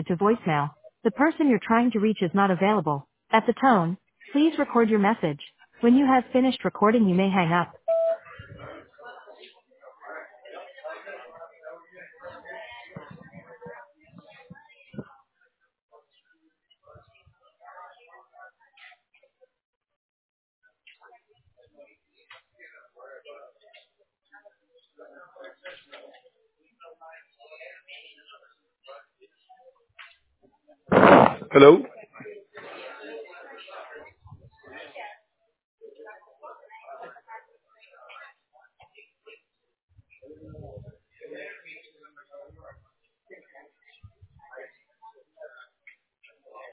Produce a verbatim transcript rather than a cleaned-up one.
to voicemail. The person you're trying to reach is not available. At the tone, please record your message. When you have finished recording, you may hang up. Hello.